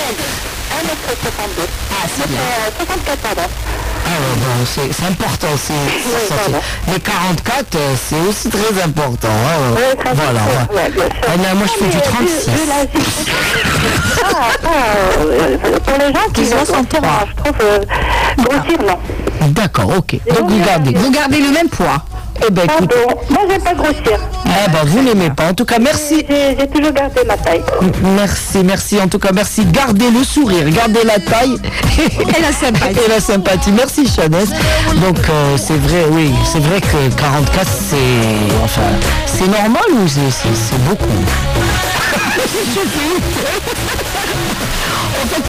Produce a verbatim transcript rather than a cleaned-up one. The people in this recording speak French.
un mètre soixante-deux. Ah, c'est bien. Euh, soixante-quatre, pardon. Ah ouais, bon, c'est, c'est important, c'est, Oui, c'est- pardon. les quarante-quatre, euh, c'est aussi très important. Hein. Oui, très Voilà. important, Ouais. ouais, bien sûr. Ah, non, moi, je fais du Mais, euh, trente-six. vu- vu la vie- Ah, ah, euh, pour les gens qui Ils ont veulent son grossir, temps. je trouve euh, grossir, non. D'accord, ok. Donc vous bien. gardez. Vous gardez le même poids. Eh ben écoute, Pardon, moi j'aime pas grossir. eh ben vous n'aimez pas. En tout cas, merci. J'ai j'ai toujours gardé ma taille. Merci, merci. En tout cas, merci. Gardez le sourire, gardez la taille Et la sympathie. et la sympathie. Merci, Chanès. Donc, euh, c'est vrai, oui, c'est vrai que quarante-quatre, c'est, enfin, c'est normal ou c'est, c'est, c'est beaucoup?